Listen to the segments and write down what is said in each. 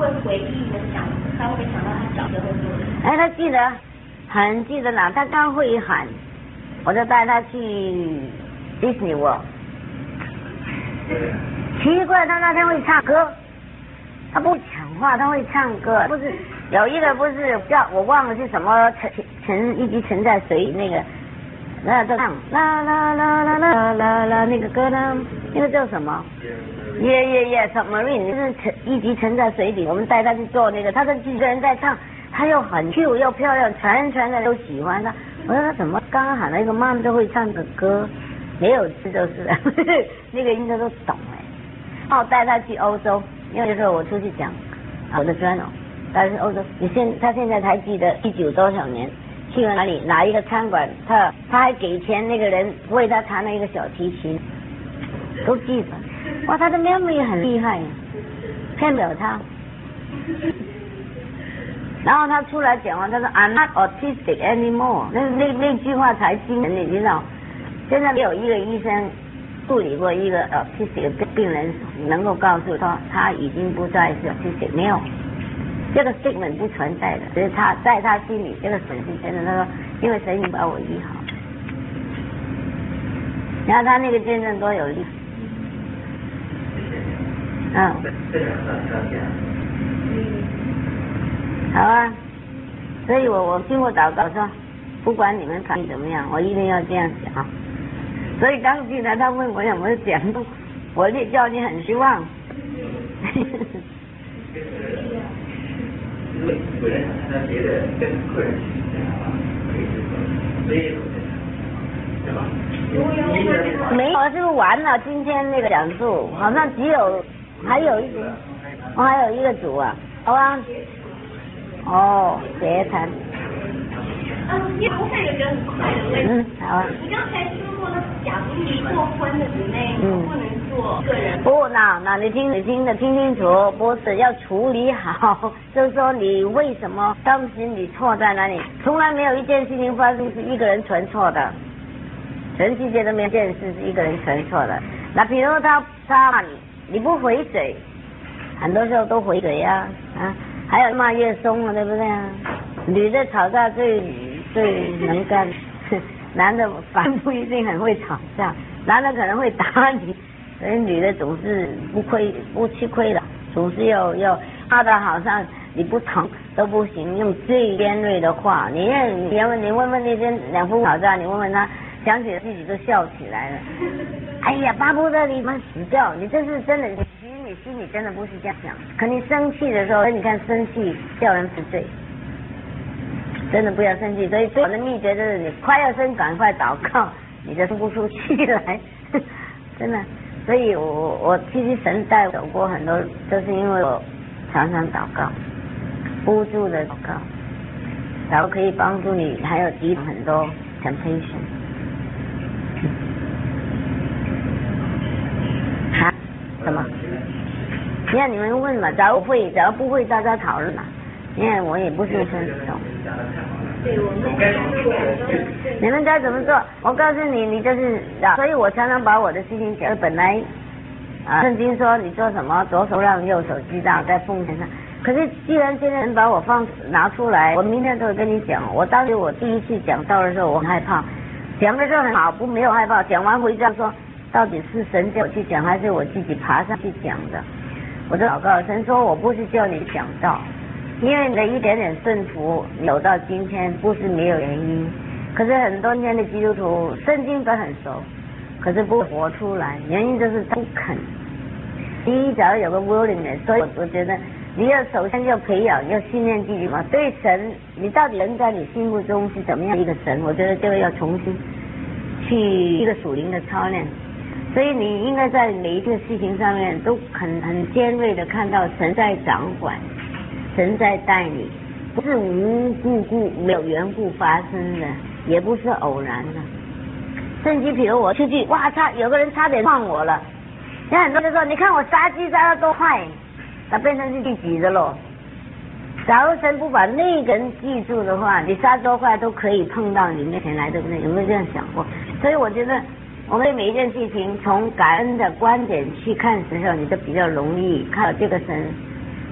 会回忆的想，他会想到他小时候做的。 哎，他记得，很记得呢。他刚会喊，我就带他去迪士尼world。奇怪，他那天会唱歌，他不讲话，他会唱歌。不是有一个不是叫我忘了是什么沉一直沉在水里那个。那就唱啦啦啦啦啦啦啦那个歌呢？那个叫什么？submarine 就是一直沉在水底。我们带他去做那个，他是几个人在唱，他又很 Q 又漂亮，全的人都喜欢他。我说他怎么刚刚喊了一个妈妈都会唱的歌，没有吃就是了，那个应该都懂哎。然后带他去欧洲，因为那时候我出去讲我的专哦，但是欧洲，他现在还记得19多少年。去了哪一个餐馆，他还给钱，那个人为他弹了一个小提琴，都记得。哇，他的 memory 很厉害呀，骗不了他。然后他出来讲完，他说 I'm not autistic anymore， 那句话才惊人，你知道？现在没有一个医生处理过一个 autistic 的病人能够告诉他已经不再是 autistic， 没有。这个 statement 不存在的，只是他在他心里这个神是真的。他说，因为神已经把我医好，然后他那个见证多有力。好啊，所以我经过祷告说，不管你们反应怎么样，我一定要这样讲。所以刚进来他问我有没有讲，我就叫你很失望。 本来他觉得跟客人可以所以对吧？ 没有，是不是完了？今天那个讲座好像只有还有一个组啊，好啊。哦，别谈。 因为我还有一个很快的问题。 好啊。 你刚才说过，假如离过婚的姊妹不能做个人。 不，那你听清楚，不是要处理好，就是说你为什么当时你错在哪里？从来没有一件事情发生是一个人全错的，全世界都没有一件事是一个人全错的。那比如他骂你不回嘴，很多时候都回嘴呀，还有骂越松了，对不对啊？女的吵架最能干，男的反不一定很会吵架，男的可能会打你，所以女的总是不吃亏的，总是要骂得好像你不疼都不行，用最尖锐的话。你问问那些两夫吵架，你问问他，想起来自己都笑起来了。哎呀，巴不得你们死掉！你这是真的，其实你心里真的不是这样想。可你生气的时候，你看生气叫人服罪。真的不要生气，所以最好的秘诀就是你快要生，赶快祷告，你就生不出气来，真的。所以我其实神带我走过很多，就是因为我常常祷告，不住的祷告，然后可以帮助你，还有抵挡很多 temptation。什么？你看你们问嘛，假如会，假如不会，大家讨论嘛。因为我也不是很懂。你们该怎么做？我告诉你，你就是所以我常常把我的事情讲。本来圣经说你做什么，左手让右手知道，在奉献上。可是既然现在人把我拿出来，我明天都会跟你讲。我当时我第一次讲到的时候，我很害怕。讲的时候很好，没有害怕。讲完回家说，到底是神叫我去讲，还是我自己爬上去讲的？我就祷告，神说我不是叫你讲道。因为你的一点点顺服走到今天不是没有原因，可是很多年的基督徒圣经都很熟，可是不活出来，原因就是不肯。第一，假如有个 willingness， 所以我觉得你要首先要培养，要训练自己嘛。对神，你到底人在你心目中是怎么样一个神？我觉得这个要重新去一个属灵的操练。所以你应该在每一个事情上面都很尖锐的看到神在掌管。神在带你，不是无故没有缘故发生的，也不是偶然的。甚至比如我出去，哇，有个人差点撞我了，有很多人说，你看我杀鸡杀得多快，那变成是第几的咯。假如神不把那个人记住的话，你杀多快都可以碰到你面前来，对不对？有没有这样想过？所以我觉得我们对每一件事情从感恩的观点去看的时候，你就比较容易看到这个神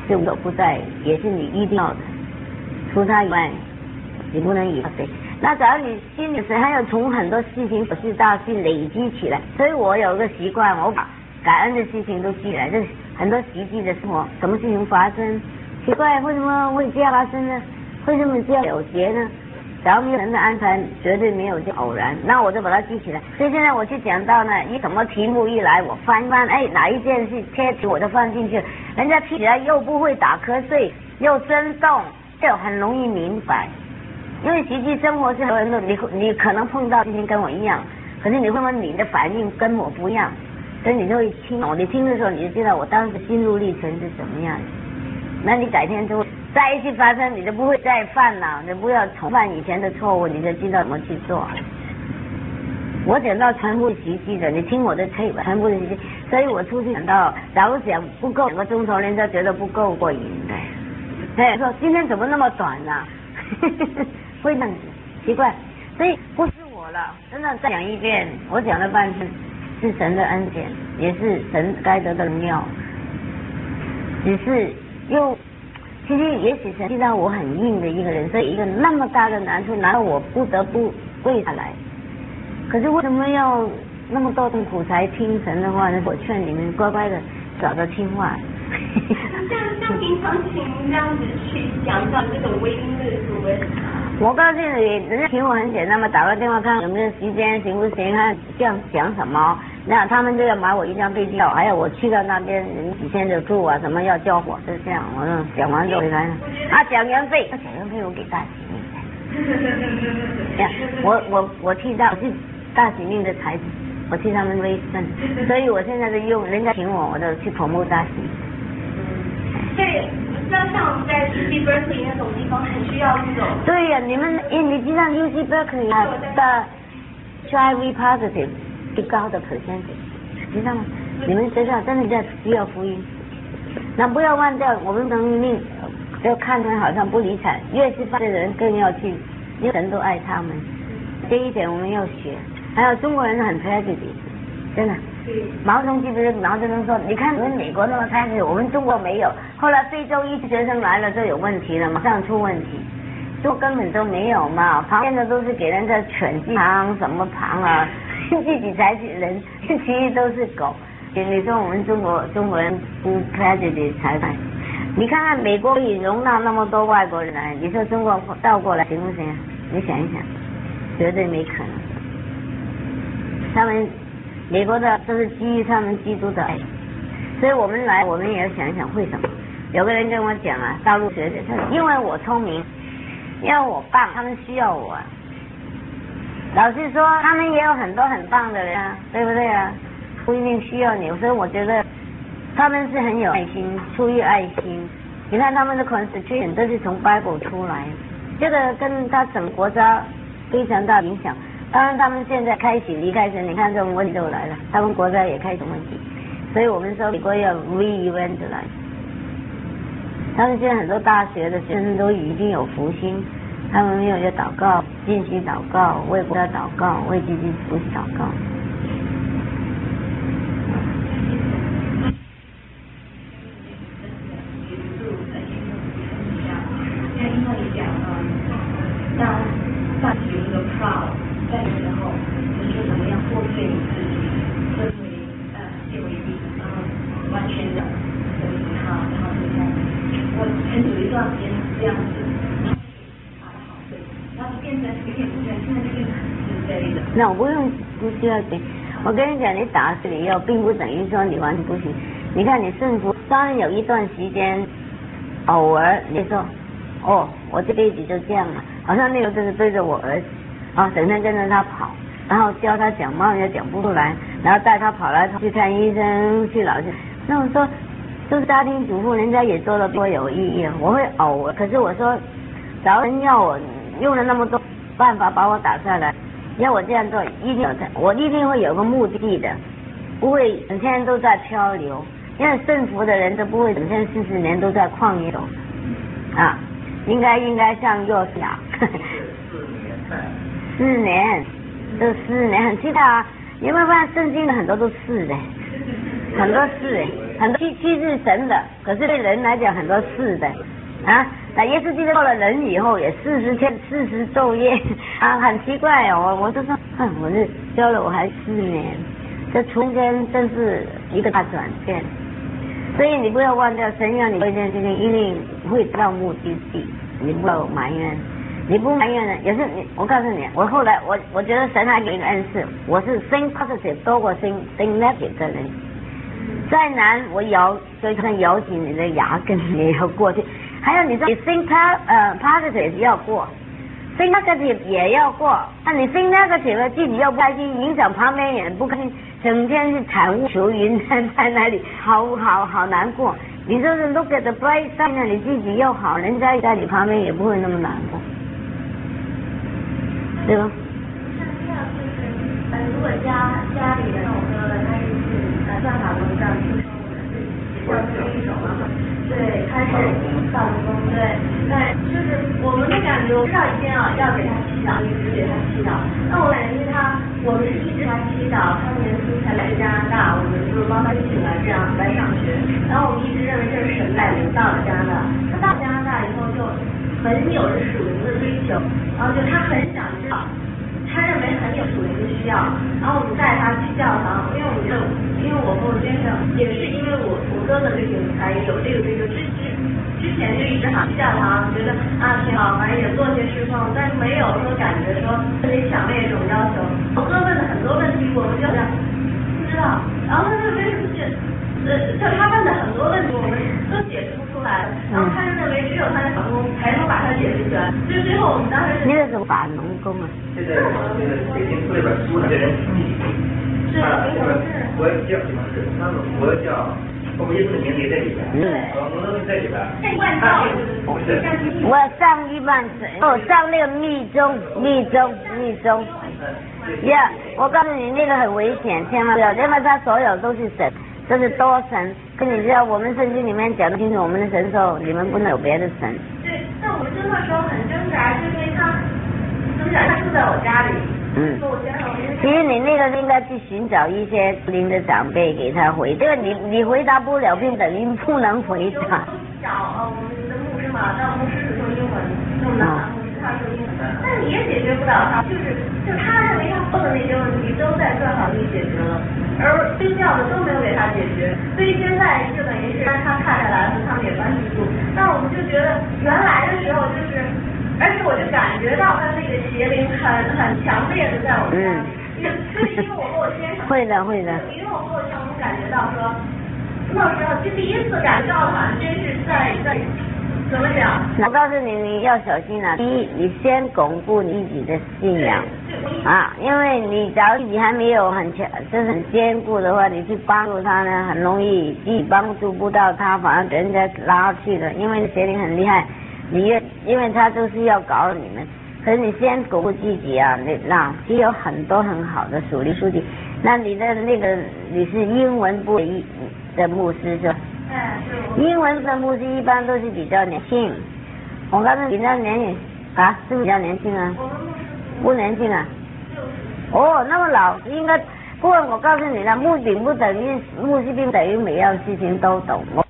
是无所不在，也是你一定要的。除他以外，你不能以他对。那假如你心里是还有从很多事情小事大事累积起来，所以我有一个习惯，我把感恩的事情都记来，就是很多实际的生活，什么事情发生，奇怪为什么会这样发生呢？为什么这样有结呢？假如没有人的安排，绝对没有就偶然，那我就把它记起来。所以现在我去讲到呢，一什么题目一来，我翻，哎，哪一件事贴题我就放进去，人家听起来又不会打瞌睡，又生动，就很容易明白。因为实际生活是很多人都你可能碰到事情跟我一样，可是你会问你的反应跟我不一样，所以你就会听，你听的时候你就知道我当时心路历程是怎么样的。那你改天就会再一次发生，你就不会再犯了，你不要重犯以前的错误，你就知道怎么去做。我讲到全部实际的，你听我的tape全部的实际，所以我出去讲到，假如讲不够2个钟头，人家觉得不够过瘾的。对，说今天怎么那么短啊？会这样子，奇怪，所以不是我了，真的再讲一遍，我讲了半天，是神的恩典，也是神该得的荣耀，只是其实也许神知道我很硬的一个人，所以一个那么大的难处，难道我不得不跪下来？可是为什么要那么多痛苦才听神的话呢？我劝你们乖乖的找着听话。 像平常请这样子去讲到这种微音的所谓。 我告诉你，人家题目很简单嘛，打个电话看有没有时间，行不行？看这样讲什么？那他们就要买我一张飞机票，还有我去到那边几天就住啊，什么要交我，就这样。我说讲完就回来了。讲员费，讲员费我给大喜命。我替我是大喜命的才子，我替他们微胜，所以我现在就用人家请我，我就去promote大喜。 对。那像我们在 UC Berkeley 那种地方很需要这种。 对呀，你知道 UC Berkeley 的 HIV positive 最高的 percentage， 知道吗？你们学校真的在需要福音。那不要忘掉，我们的命就看他好像不理睬，越是犯的人更要去，因为神都爱他们。这一点我们要学。还有中国人很 prejudice， 真的。毛泽东记不是毛泽东说，你看你们美国那么开始，我们中国没有。后来非洲一学生来了就有问题了，马上出问题。中国根本都没有嘛，旁边的都是给人家犬旁什么旁啊，自己才是人，其实都是狗。你说我们中国人不 prejudice 才对。你看看美国可以容纳那么多外国人来，你说中国倒过来行不行？你想一想，绝对没可能。他们美国的都是基于他们基督的爱，所以我们来，我们也要想一想为什么。有个人跟我讲啊，大陆学者，因为我聪明，因为我棒，他们需要我。老实说，他们也有很多很棒的人啊，对不对啊？不一定需要你，所以我觉得他们是很有爱心，出于爱心。你看他们的 constitution 都是从 Bible 出来，这个跟他整个国家非常大影响。当然他们现在开始离开神，你看这种问题都来了，他们国家也开始问题，所以我们说美国要 re-event 来。他们现在很多大学的学生都已经有福音，他们没有要祷告，进行祷告，为国家祷告，为自己福祷告。 在的时候，你说怎么样破碎你自己，这回借为例，然后完全的他这样，我很久一段时间是这样子，打得好对，然后变成有点不全，现在就变成很自卑的。 那我不需要紧，我跟你讲，你打死你以后，并不等于说你完全不行。你看你顺服，当然有一段时间，偶尔你说，哦，我这辈子就这样了，好像那个就是对着我儿子。整天跟着他跑，然后教他讲话也讲不出来，然后带他跑来去看医生，去老师。那我说，就是家庭主妇，人家也做得多有意义。我会偶尔，可是我说，找人要我用了那么多办法把我打下来，要我这样做，我一定会有个目的的，不会整天都在漂流。因为顺服的人都不会整天40年都在旷野走啊，应该像约瑟亚。4年，这4年很奇怪啊！你会发现圣经的很多都是的， 很多事，很多气是神的，可是对人来讲很多事的啊。那耶稣基督做了人以后也40天40昼夜啊，很奇怪哦。我就说，我是教了我还4年，这中间真是一个大转变。所以你不要忘掉，神要你做一件事情，一定会到目的地，你不要埋怨。你不埋怨呢，也是你。我告诉你，我后来我觉得神还给一个恩赐，我是 think positive 多过 think negative 的人。再难我所以看咬紧你的牙根也要过去。还有你说你 think positive 要过 ，think negative 也要过。那你 think negative 了，自己又不开心，影响旁边人不开心，整天是惨无愁云在那里，好难过。你说是 look at the bright side 呢，你自己又好，人家在你旁边也不会那么难过。对吧？ 像这样就是，如果家里人，我说了，他是算法工上出生的，是比较第一种嘛，对，他是法轮功，对，但就是我们的感觉，我知道一定要给他祈祷，一直给他祈祷。那我感觉因为我们是一直他祈祷，他年初才来加拿大，我们就帮他申请了这样来上学，然后我们一直认为这是神带领到了加拿大，他到加拿大以后就很有着属灵的追求，然后就他很想知道，他认为很有属灵的需要，然后我们带他去教堂，因为我和我先生也是因为我哥哥这个才有这个追求，之前就一直想去教堂，觉得挺好，反正也做些侍奉，但是没有说感觉说特别强烈这种要求。我哥问了很多问题，我们就不知道，然后他就真是就他问的很多问题，我们都解释不出来，然后他就认为只有他的法工才能把它解释出来，所以最后我们当时你那是法轮功啊？ 现在北京出了本书，这人是我叫什么是？我叫我耶稣的名字在里边，我都是在里边。 我上一半我上那个密宗，我告诉你那个很危险，千万不要，因为他所有都是神，都是多神。跟你知道我们圣经里面讲的清楚，我们的神说你们不能有别的神。 对，但我们真的时候很挣扎，就是因为他住在我家里。 其实你那个应该去寻找一些灵的长辈给他回，这个你回答不了，并等于不能回答。 找我们的牧师嘛，让牧师是说英文，那我们的牧师他说英文，但是也解决不了他，就他认为他说的那些问题都在算法里解决了，而宗教的都没有给他解决，所以现在就等于是他看下来和他们也关系不，但我们就觉得原来的时候就是。而且我就感觉到他那个邪灵很强烈的在我们家里，因为我和我先生会的， 因为我和我先生感觉到说，那时候就第一次感觉到好像真是在怎么讲？ 我告诉你，你要小心啊！第一，你先巩固你自己的信仰啊，因为你假如自己还没有很强，就是很坚固的话，你去帮助他呢，很容易自己帮助不到他，反而给人家拉去了，因为邪灵很厉害。因为他都是要搞你们，可是你先巩固自己啊！其实有很多很好的属灵书籍。那你的那个你是英文部的牧师是吧？英文的牧师一般都是比较年轻。我告诉你，比较年轻啊，是不是比较年轻啊？不年轻啊？哦，那么老应该。不过我告诉你了，牧师并不等于每样事情都懂。我